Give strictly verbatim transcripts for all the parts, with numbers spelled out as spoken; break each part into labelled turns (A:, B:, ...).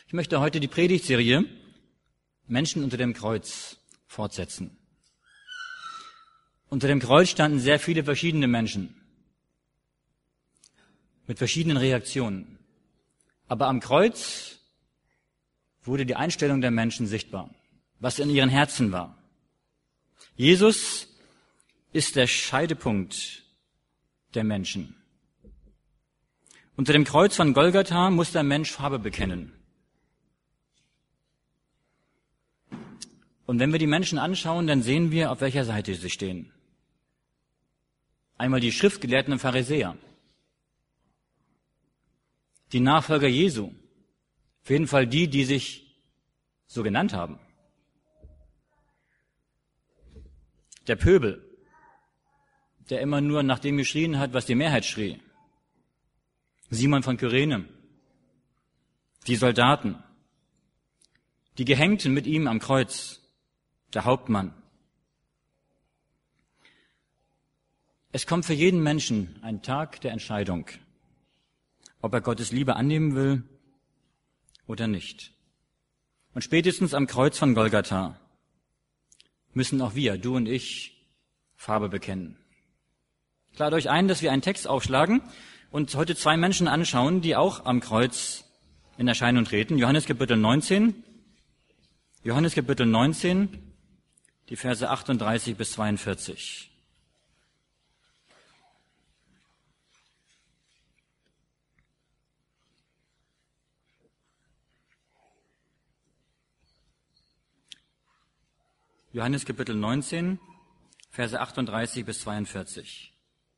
A: Ich möchte heute die Predigtserie Menschen unter dem Kreuz fortsetzen. Unter dem Kreuz standen sehr viele verschiedene Menschen mit verschiedenen Reaktionen. Aber am Kreuz wurde die Einstellung der Menschen sichtbar, was in ihren Herzen war. Jesus ist der Scheidepunkt der Menschen. Unter dem Kreuz von Golgatha muss der Mensch Farbe bekennen. Und wenn wir die Menschen anschauen, dann sehen wir, auf welcher Seite sie stehen. Einmal die Schriftgelehrten und Pharisäer, die Nachfolger Jesu, auf jeden Fall die, die sich so genannt haben. Der Pöbel, der immer nur nach dem geschrien hat, was die Mehrheit schrie. Simon von Kyrene, die Soldaten, die Gehängten mit ihm am Kreuz, der Hauptmann. Es kommt für jeden Menschen ein Tag der Entscheidung, ob er Gottes Liebe annehmen will oder nicht. Und spätestens am Kreuz von Golgatha müssen auch wir, du und ich, Farbe bekennen. Ich lade euch ein, dass wir einen Text aufschlagen und heute zwei Menschen anschauen, die auch am Kreuz in Erscheinung treten. Johannes Kapitel neunzehn, Johannes Kapitel neunzehn, die Verse achtunddreißig bis zweiundvierzig. Johannes Kapitel neunzehn, Verse achtunddreißig bis zweiundvierzig.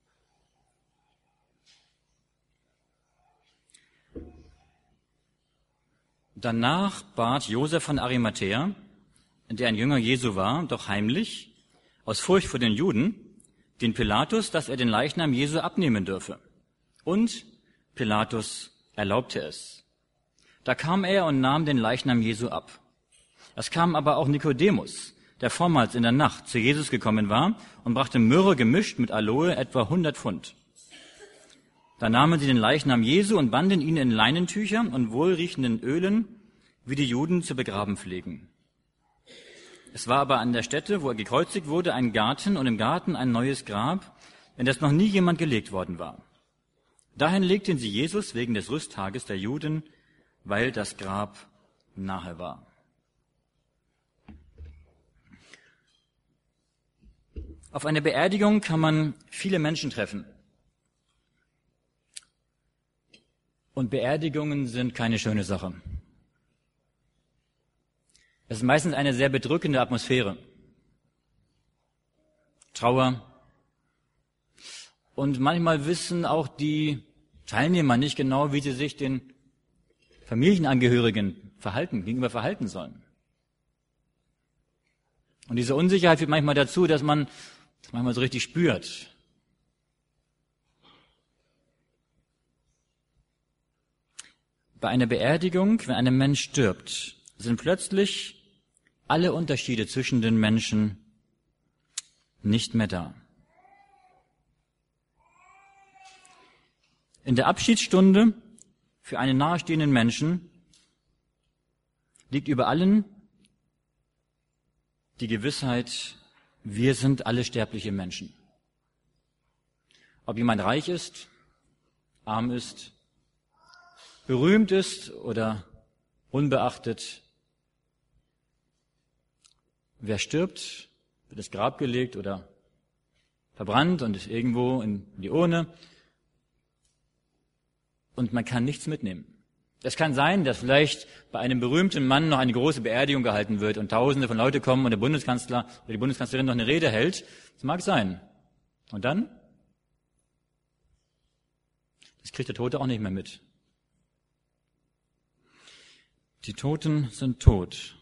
A: Danach bat Josef von Arimathäa, der ein Jünger Jesu war, doch heimlich, aus Furcht vor den Juden, den Pilatus, dass er den Leichnam Jesu abnehmen dürfe. Und Pilatus erlaubte es. Da kam er und nahm den Leichnam Jesu ab. Es kam aber auch Nikodemus, der vormals in der Nacht zu Jesus gekommen war und brachte Myrrhe gemischt mit Aloe, etwa hundert Pfund. Da nahmen sie den Leichnam Jesu und banden ihn in Leinentücher und wohlriechenden Ölen, wie die Juden zu begraben pflegen. Es war aber an der Stätte, wo er gekreuzigt wurde, ein Garten und im Garten ein neues Grab, in das noch nie jemand gelegt worden war. Dahin legten sie Jesus wegen des Rüsttages der Juden, weil das Grab nahe war. Auf einer Beerdigung kann man viele Menschen treffen. Und Beerdigungen sind keine schöne Sache. Es ist meistens eine sehr bedrückende Atmosphäre. Trauer. Und manchmal wissen auch die Teilnehmer nicht genau, wie sie sich den Familienangehörigen verhalten, gegenüber verhalten sollen. Und diese Unsicherheit führt manchmal dazu, dass man das manchmal so richtig spürt. Bei einer Beerdigung, wenn ein Mensch stirbt, sind plötzlich alle Unterschiede zwischen den Menschen nicht mehr da. In der Abschiedsstunde für einen nahestehenden Menschen liegt über allen die Gewissheit, wir sind alle sterbliche Menschen. Ob jemand reich ist, arm ist, berühmt ist oder unbeachtet. Wer stirbt, wird ins Grab gelegt oder verbrannt und ist irgendwo in die Urne. Und man kann nichts mitnehmen. Es kann sein, dass vielleicht bei einem berühmten Mann noch eine große Beerdigung gehalten wird und Tausende von Leuten kommen und der Bundeskanzler oder die Bundeskanzlerin noch eine Rede hält. Das mag sein. Und dann? Das kriegt der Tote auch nicht mehr mit. Die Toten sind tot.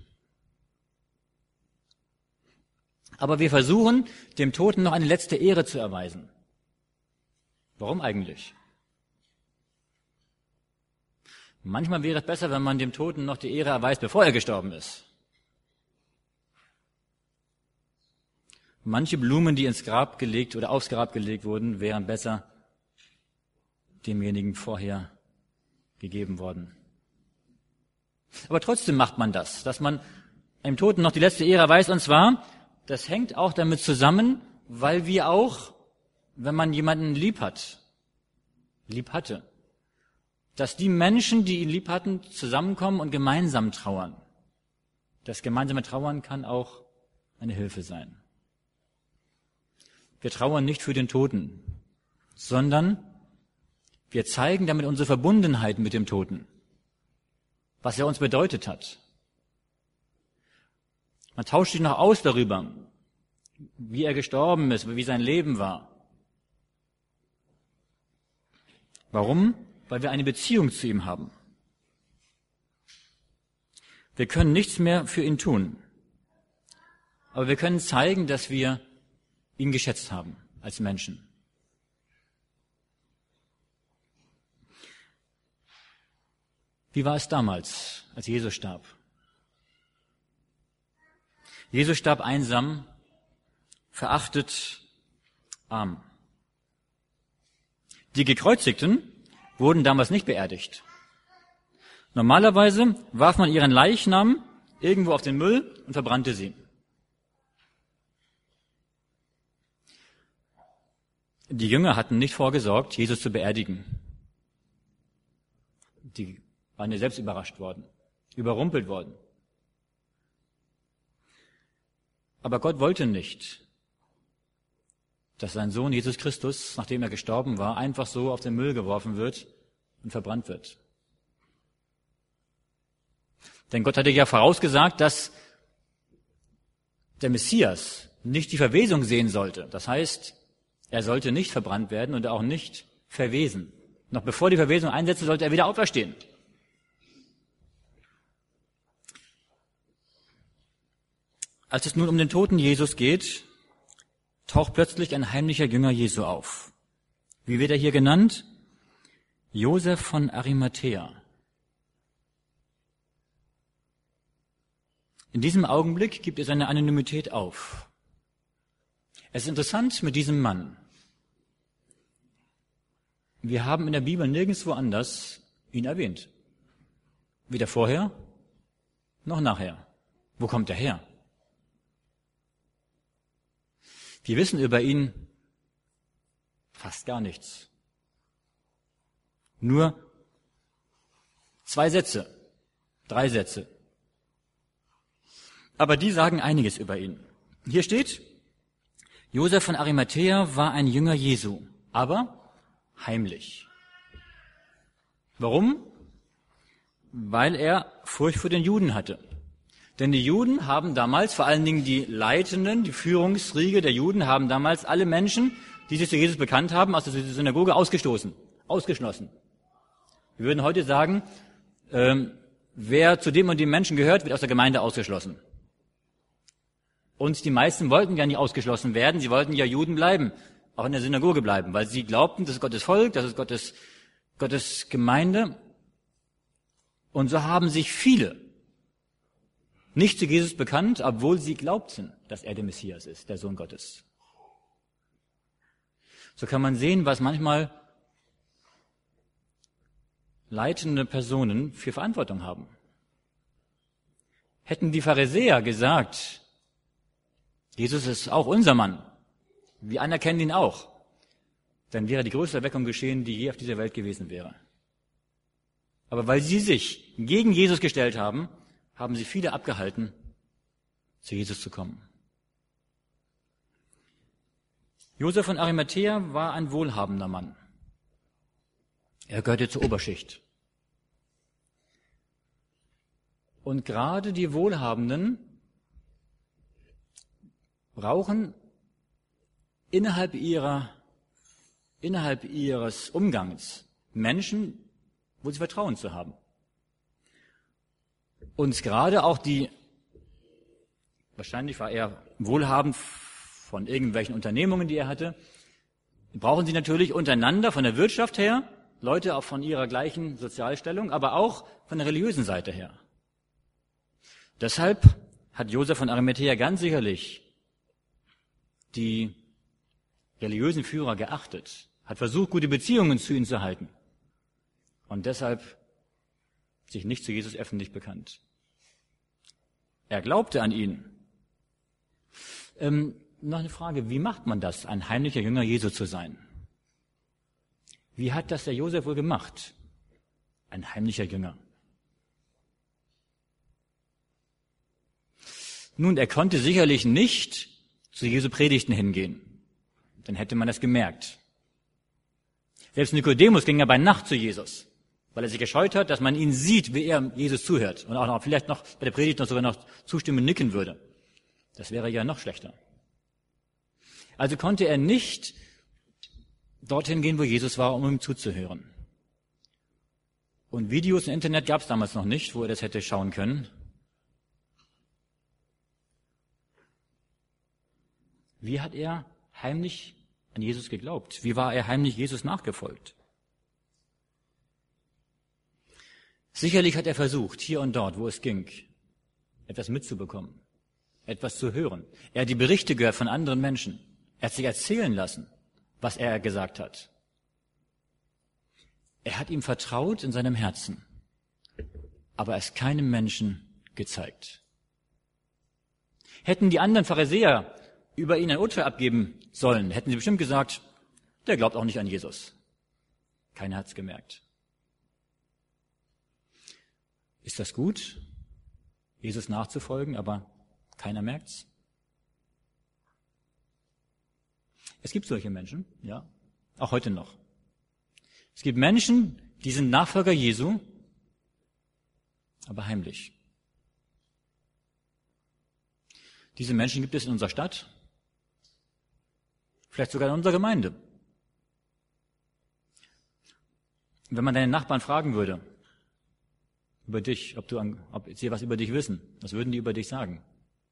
A: Aber wir versuchen, dem Toten noch eine letzte Ehre zu erweisen. Warum eigentlich? Manchmal wäre es besser, wenn man dem Toten noch die Ehre erweist, bevor er gestorben ist. Manche Blumen, die ins Grab gelegt oder aufs Grab gelegt wurden, wären besser demjenigen vorher gegeben worden. Aber trotzdem macht man das, dass man einem Toten noch die letzte Ehre erweist. Und zwar, das hängt auch damit zusammen, weil wir auch, wenn man jemanden lieb hat, lieb hatte, dass die Menschen, die ihn lieb hatten, zusammenkommen und gemeinsam trauern. Das gemeinsame Trauern kann auch eine Hilfe sein. Wir trauern nicht für den Toten, sondern wir zeigen damit unsere Verbundenheit mit dem Toten, was er uns bedeutet hat. Man tauscht sich noch aus darüber, wie er gestorben ist, wie sein Leben war. Warum? Weil wir eine Beziehung zu ihm haben. Wir können nichts mehr für ihn tun, aber wir können zeigen, dass wir ihn geschätzt haben als Menschen. Wie war es damals, als Jesus starb? Jesus starb einsam, verachtet, arm. Die Gekreuzigten wurden damals nicht beerdigt. Normalerweise warf man ihren Leichnam irgendwo auf den Müll und verbrannte sie. Die Jünger hatten nicht vorgesorgt, Jesus zu beerdigen. Die waren ja selbst überrascht worden, überrumpelt worden. Aber Gott wollte nicht, dass sein Sohn Jesus Christus, nachdem er gestorben war, einfach so auf den Müll geworfen wird und verbrannt wird. Denn Gott hatte ja vorausgesagt, dass der Messias nicht die Verwesung sehen sollte. Das heißt, er sollte nicht verbrannt werden und auch nicht verwesen. Noch bevor die Verwesung einsetzte, sollte er wieder auferstehen. Als es nun um den toten Jesus geht, taucht plötzlich ein heimlicher Jünger Jesu auf. Wie wird er hier genannt? Josef von Arimathäa. In diesem Augenblick gibt er seine Anonymität auf. Es ist interessant mit diesem Mann. Wir haben in der Bibel nirgendwo anders ihn erwähnt. Weder vorher noch nachher. Wo kommt er her? Wir wissen über ihn fast gar nichts. Nur zwei Sätze, drei Sätze. Aber die sagen einiges über ihn. Hier steht, Josef von Arimathäa war ein Jünger Jesu, aber heimlich. Warum? Weil er Furcht vor den Juden hatte. Denn die Juden haben damals, vor allen Dingen die Leitenden, die Führungsriege der Juden, haben damals alle Menschen, die sich zu Jesus bekannt haben, aus der Synagoge ausgestoßen, ausgeschlossen. Wir würden heute sagen, ähm, wer zu dem und dem Menschen gehört, wird aus der Gemeinde ausgeschlossen. Und die meisten wollten ja nicht ausgeschlossen werden, sie wollten ja Juden bleiben, auch in der Synagoge bleiben, weil sie glaubten, das ist Gottes Volk, das ist Gottes, Gottes Gemeinde. Und so haben sich viele nicht zu Jesus bekannt, obwohl sie glaubten, dass er der Messias ist, der Sohn Gottes. So kann man sehen, was manchmal leitende Personen für Verantwortung haben. Hätten die Pharisäer gesagt, Jesus ist auch unser Mann, wir anerkennen ihn auch, dann wäre die größte Erweckung geschehen, die je auf dieser Welt gewesen wäre. Aber weil sie sich gegen Jesus gestellt haben, haben sie viele abgehalten, zu Jesus zu kommen. Josef von Arimathäa war ein wohlhabender Mann. Er gehörte zur Oberschicht. Und gerade die Wohlhabenden brauchen innerhalb ihrer, innerhalb ihres Umgangs Menschen, wo sie Vertrauen zu haben. Und gerade auch die, wahrscheinlich war er wohlhabend von irgendwelchen Unternehmungen, die er hatte, brauchen sie natürlich untereinander von der Wirtschaft her, Leute auch von ihrer gleichen Sozialstellung, aber auch von der religiösen Seite her. Deshalb hat Josef von Arimathäa ganz sicherlich die religiösen Führer geachtet, hat versucht, gute Beziehungen zu ihnen zu halten. Und deshalb sich nicht zu Jesus öffentlich bekannt. Er glaubte an ihn. Ähm, noch eine Frage, wie macht man das, ein heimlicher Jünger Jesu zu sein? Wie hat das der Josef wohl gemacht? Ein heimlicher Jünger. Nun, er konnte sicherlich nicht zu Jesu Predigten hingehen. Dann hätte man das gemerkt. Selbst Nikodemus ging ja bei Nacht zu Jesus, weil er sich gescheut hat, dass man ihn sieht, wie er Jesus zuhört und auch noch, vielleicht noch bei der Predigt noch sogar noch zustimmen, nicken würde. Das wäre ja noch schlechter. Also konnte er nicht dorthin gehen, wo Jesus war, um ihm zuzuhören. Und Videos im Internet gab es damals noch nicht, wo er das hätte schauen können. Wie hat er heimlich an Jesus geglaubt? Wie war er heimlich Jesus nachgefolgt? Sicherlich hat er versucht, hier und dort, wo es ging, etwas mitzubekommen, etwas zu hören. Er hat die Berichte gehört von anderen Menschen. Er hat sich erzählen lassen, was er gesagt hat. Er hat ihm vertraut in seinem Herzen, aber es keinem Menschen gezeigt. Hätten die anderen Pharisäer über ihn ein Urteil abgeben sollen, hätten sie bestimmt gesagt, der glaubt auch nicht an Jesus. Keiner hat's gemerkt. Ist das gut, Jesus nachzufolgen, aber keiner merkt's? Es gibt solche Menschen, ja, auch heute noch. Es gibt Menschen, die sind Nachfolger Jesu, aber heimlich. Diese Menschen gibt es in unserer Stadt, vielleicht sogar in unserer Gemeinde. Wenn man deine Nachbarn fragen würde, über dich, ob du, ob sie was über dich wissen, was würden die über dich sagen?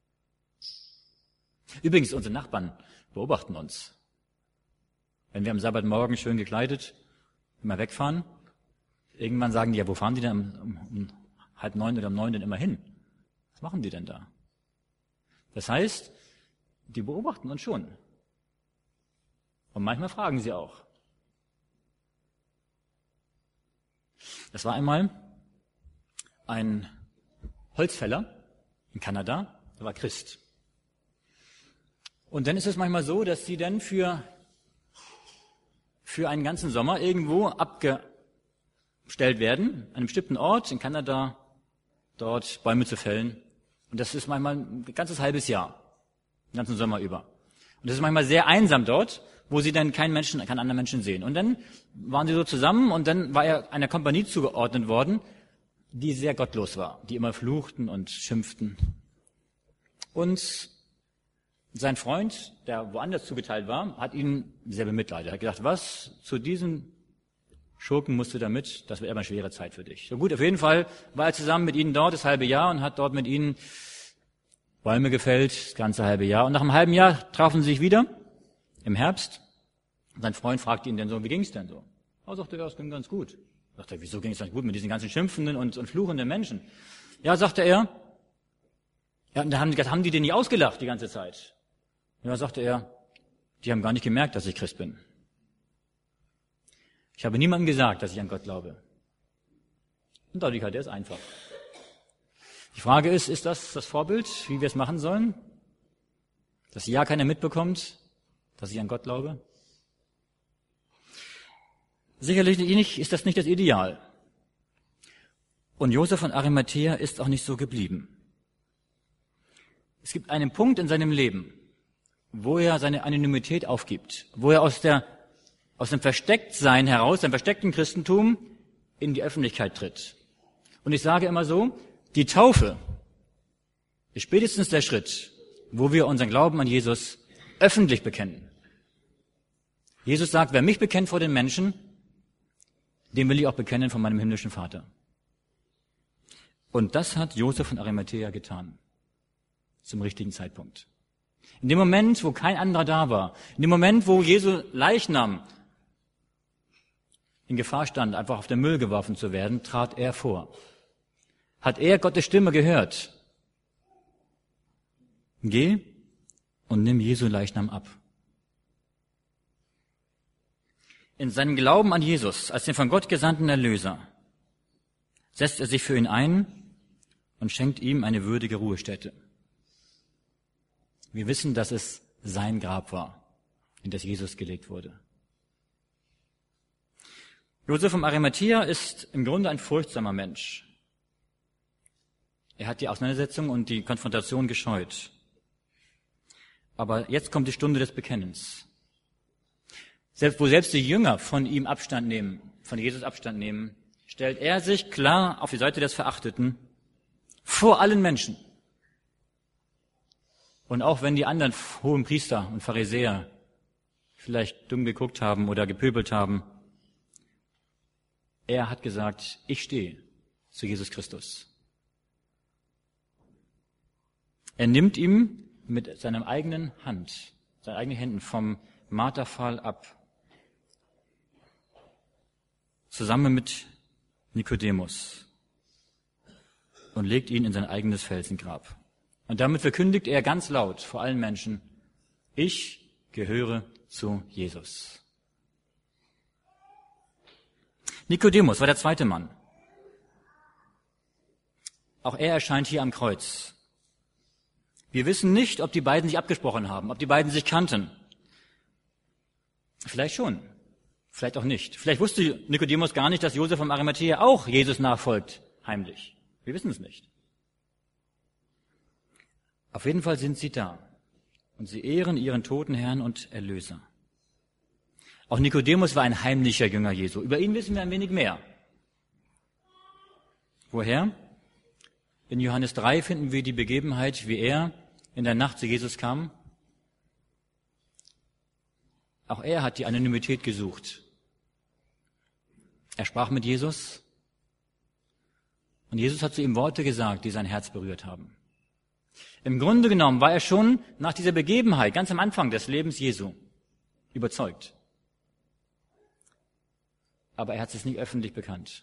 A: Übrigens, unsere Nachbarn beobachten uns. Wenn wir am Sabbatmorgen schön gekleidet immer wegfahren, irgendwann sagen die, ja, wo fahren die denn um, um, um halb neun oder um neun denn immer hin? Was machen die denn da? Das heißt, die beobachten uns schon. Und manchmal fragen sie auch. Das war einmal ein Holzfäller in Kanada, der war Christ. Und dann ist es manchmal so, dass sie dann für, für einen ganzen Sommer irgendwo abgestellt werden, an einem bestimmten Ort in Kanada, dort Bäume zu fällen. Und das ist manchmal ein ganzes halbes Jahr, den ganzen Sommer über. Und das ist manchmal sehr einsam dort, wo sie dann keinen Menschen, keinen anderen Menschen sehen. Und dann waren sie so zusammen und dann war er einer Kompanie zugeordnet worden, die sehr gottlos war, die immer fluchten und schimpften. Und sein Freund, der woanders zugeteilt war, hat ihn sehr bemitleidet. Er hat gesagt, was, zu diesen Schurken musst du da mit? Das wird aber eine schwere Zeit für dich. So gut, auf jeden Fall war er zusammen mit ihnen dort das halbe Jahr und hat dort mit ihnen Bäume gefällt, das ganze halbe Jahr. Und nach einem halben Jahr trafen sie sich wieder, im Herbst. Und sein Freund fragte ihn dann so, wie ging's denn so? Er sagte, ja, es ging ganz gut. Er sagte, wieso ging es ganz gut mit diesen ganzen schimpfenden und, und fluchenden Menschen? Ja, sagte er, ja, und da haben, haben die den nicht ausgelacht die ganze Zeit? Ja, sagte er, die haben gar nicht gemerkt, dass ich Christ bin. Ich habe niemandem gesagt, dass ich an Gott glaube. Und dadurch hat er es einfach. Die Frage ist, ist das das Vorbild, wie wir es machen sollen? Dass ja keiner mitbekommt, dass ich an Gott glaube? Sicherlich nicht, ist das nicht das Ideal. Und Josef von Arimathäa ist auch nicht so geblieben. Es gibt einen Punkt in seinem Leben, wo er seine Anonymität aufgibt, wo er aus der, aus dem Verstecktsein heraus, dem versteckten Christentum, in die Öffentlichkeit tritt. Und ich sage immer so, die Taufe ist spätestens der Schritt, wo wir unseren Glauben an Jesus öffentlich bekennen. Jesus sagt, wer mich bekennt vor den Menschen, den will ich auch bekennen von meinem himmlischen Vater. Und das hat Josef von Arimathäa getan. Zum richtigen Zeitpunkt. In dem Moment, wo kein anderer da war, in dem Moment, wo Jesu Leichnam in Gefahr stand, einfach auf den Müll geworfen zu werden, trat er vor. Hat er Gottes Stimme gehört? Geh und nimm Jesu Leichnam ab. In seinem Glauben an Jesus als den von Gott gesandten Erlöser, setzt er sich für ihn ein und schenkt ihm eine würdige Ruhestätte. Wir wissen, dass es sein Grab war, in das Jesus gelegt wurde. Josef von Arimathäa ist im Grunde ein furchtsamer Mensch. Er hat die Auseinandersetzung und die Konfrontation gescheut. Aber jetzt kommt die Stunde des Bekennens. Selbst, wo selbst die Jünger von ihm Abstand nehmen, von Jesus Abstand nehmen, stellt er sich klar auf die Seite des Verachteten vor allen Menschen. Und auch wenn die anderen hohen Priester und Pharisäer vielleicht dumm geguckt haben oder gepöbelt haben, er hat gesagt, ich stehe zu Jesus Christus. Er nimmt ihm mit seinem eigenen Hand, seinen eigenen Händen vom Marterpfahl ab, zusammen mit Nikodemus, und legt ihn in sein eigenes Felsengrab. Und damit verkündigt er ganz laut vor allen Menschen, ich gehöre zu Jesus. Nikodemus war der zweite Mann. Auch er erscheint hier am Kreuz. Wir wissen nicht, ob die beiden sich abgesprochen haben, ob die beiden sich kannten. Vielleicht schon, vielleicht auch nicht. Vielleicht wusste Nikodemus gar nicht, dass Josef von Arimathäa auch Jesus nachfolgt, heimlich. Wir wissen es nicht. Auf jeden Fall sind sie da und sie ehren ihren toten Herrn und Erlöser. Auch Nikodemus war ein heimlicher Jünger Jesu. Über ihn wissen wir ein wenig mehr. Woher? In Johannes drei finden wir die Begebenheit, wie er in der Nacht zu Jesus kam. Auch er hat die Anonymität gesucht. Er sprach mit Jesus und Jesus hat zu ihm Worte gesagt, die sein Herz berührt haben. Im Grunde genommen war er schon nach dieser Begebenheit, ganz am Anfang des Lebens Jesu, überzeugt. Aber er hat es nicht öffentlich bekannt.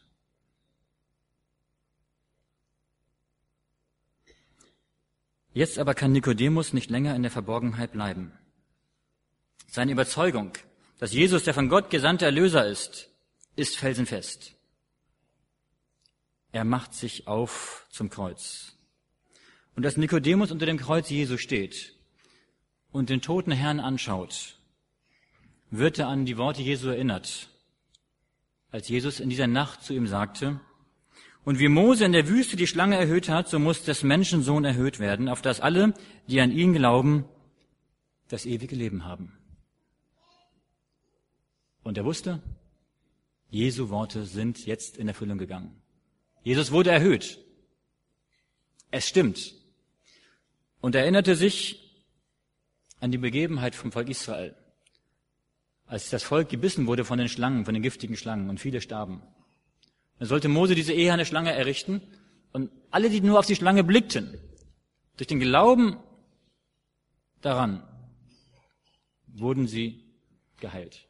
A: Jetzt aber kann Nikodemus nicht länger in der Verborgenheit bleiben. Seine Überzeugung, dass Jesus der von Gott gesandte Erlöser ist, ist felsenfest. Er macht sich auf zum Kreuz. Und als Nikodemus unter dem Kreuz Jesu steht und den toten Herrn anschaut, wird er an die Worte Jesu erinnert, als Jesus in dieser Nacht zu ihm sagte, und wie Mose in der Wüste die Schlange erhöht hat, so muss des Menschensohn erhöht werden, auf dass alle, die an ihn glauben, das ewige Leben haben. Und er wusste, Jesu Worte sind jetzt in Erfüllung gegangen. Jesus wurde erhöht. Es stimmt. Und er erinnerte sich an die Begebenheit vom Volk Israel, als das Volk gebissen wurde von den Schlangen, von den giftigen Schlangen, und viele starben. Dann sollte Mose diese eherne Schlange errichten, und alle, die nur auf die Schlange blickten, durch den Glauben daran, wurden sie geheilt.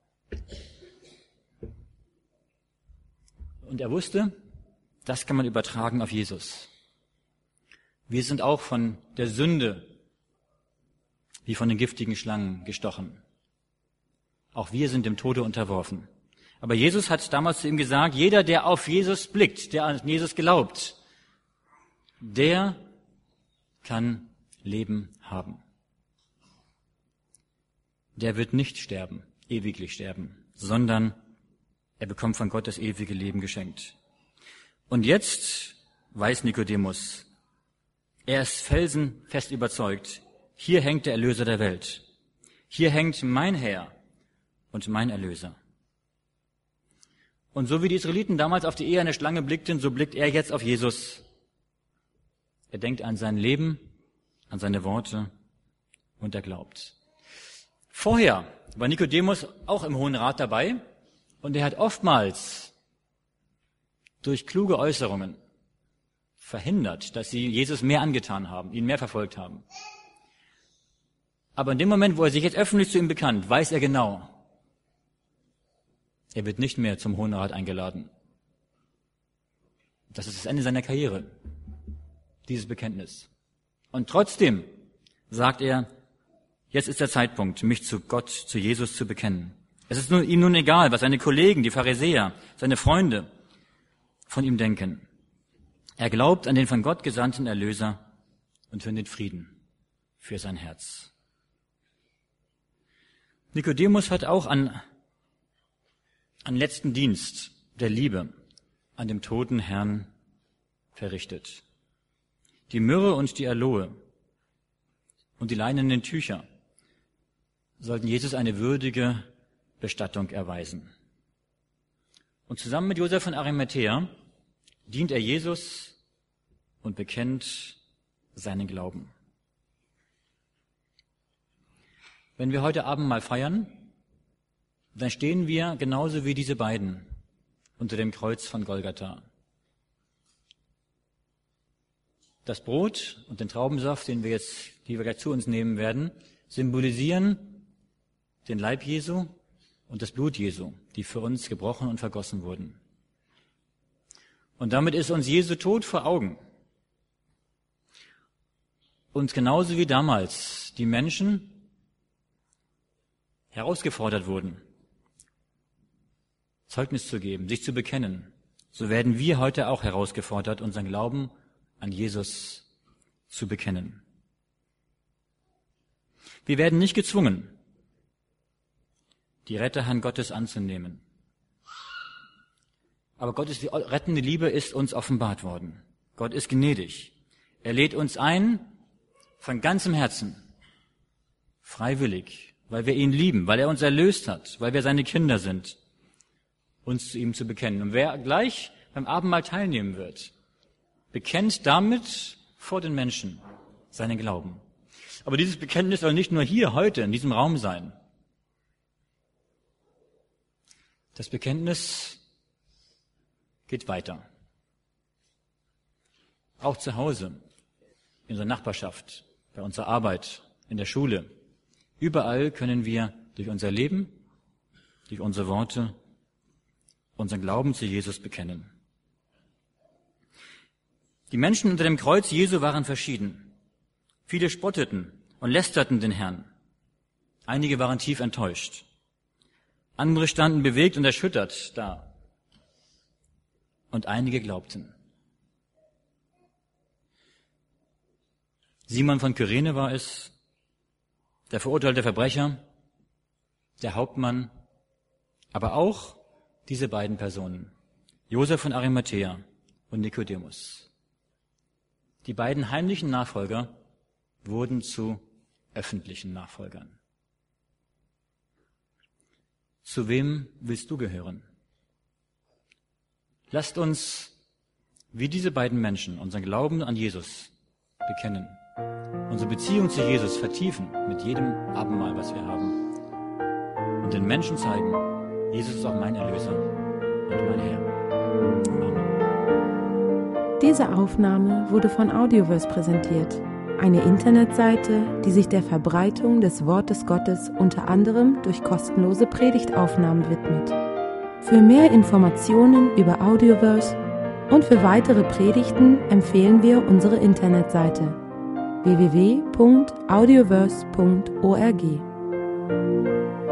A: Und er wusste, das kann man übertragen auf Jesus. Wir sind auch von der Sünde, wie von den giftigen Schlangen, gestochen. Auch wir sind dem Tode unterworfen. Aber Jesus hat damals zu ihm gesagt, jeder, der auf Jesus blickt, der an Jesus glaubt, der kann Leben haben. Der wird nicht sterben, ewiglich sterben, sondern er bekommt von Gott das ewige Leben geschenkt. Und jetzt weiß Nikodemus, er ist felsenfest überzeugt, hier hängt der Erlöser der Welt. Hier hängt mein Herr und mein Erlöser. Und so wie die Israeliten damals auf die eherne Schlange blickten, so blickt er jetzt auf Jesus. Er denkt an sein Leben, an seine Worte und er glaubt. Vorher war Nikodemus auch im Hohen Rat dabei und er hat oftmals durch kluge Äußerungen verhindert, dass sie Jesus mehr angetan haben, ihn mehr verfolgt haben. Aber in dem Moment, wo er sich jetzt öffentlich zu ihm bekannt, weiß er genau, er wird nicht mehr zum Hohen Rat eingeladen. Das ist das Ende seiner Karriere, dieses Bekenntnis. Und trotzdem sagt er, jetzt ist der Zeitpunkt, mich zu Gott, zu Jesus zu bekennen. Es ist ihm nun egal, was seine Kollegen, die Pharisäer, seine Freunde, von ihm denken. Er glaubt an den von Gott gesandten Erlöser und findet Frieden für sein Herz. Nikodemus hat auch an, an letzten Dienst der Liebe an dem toten Herrn verrichtet. Die Myrrhe und die Aloe und die leinenen Tücher sollten Jesus eine würdige Bestattung erweisen. Und zusammen mit Josef von Arimathäa dient er Jesus und bekennt seinen Glauben. Wenn wir heute Abend mal feiern, dann stehen wir genauso wie diese beiden unter dem Kreuz von Golgatha. Das Brot und den Traubensaft, den wir jetzt, die wir gleich zu uns nehmen werden, symbolisieren den Leib Jesu und das Blut Jesu, die für uns gebrochen und vergossen wurden. Und damit ist uns Jesu Tod vor Augen. Und genauso wie damals die Menschen herausgefordert wurden, Zeugnis zu geben, sich zu bekennen, so werden wir heute auch herausgefordert, unseren Glauben an Jesus zu bekennen. Wir werden nicht gezwungen, die Retterhand Gottes anzunehmen. Aber Gottes rettende Liebe ist uns offenbart worden. Gott ist gnädig. Er lädt uns ein, von ganzem Herzen, freiwillig, weil wir ihn lieben, weil er uns erlöst hat, weil wir seine Kinder sind, uns zu ihm zu bekennen. Und wer gleich beim Abendmahl teilnehmen wird, bekennt damit vor den Menschen seinen Glauben. Aber dieses Bekenntnis soll nicht nur hier, heute, in diesem Raum sein. Das Bekenntnis geht weiter. Auch zu Hause, in unserer Nachbarschaft, bei unserer Arbeit, in der Schule. Überall können wir durch unser Leben, durch unsere Worte, unseren Glauben zu Jesus bekennen. Die Menschen unter dem Kreuz Jesu waren verschieden. Viele spotteten und lästerten den Herrn. Einige waren tief enttäuscht. Andere standen bewegt und erschüttert da. Und einige glaubten. Simon von Kyrene war es, der verurteilte Verbrecher, der Hauptmann, aber auch diese beiden Personen, Josef von Arimathäa und Nikodemus. Die beiden heimlichen Nachfolger wurden zu öffentlichen Nachfolgern. Zu wem willst du gehören? Lasst uns, wie diese beiden Menschen, unseren Glauben an Jesus bekennen, unsere Beziehung zu Jesus vertiefen mit jedem Abendmahl, was wir haben, und den Menschen zeigen, Jesus ist auch mein Erlöser und mein Herr. Amen.
B: Diese Aufnahme wurde von Audioverse präsentiert, eine Internetseite, die sich der Verbreitung des Wortes Gottes unter anderem durch kostenlose Predigtaufnahmen widmet. Für mehr Informationen über Audioverse und für weitere Predigten empfehlen wir unsere Internetseite w w w punkt audioverse punkt org.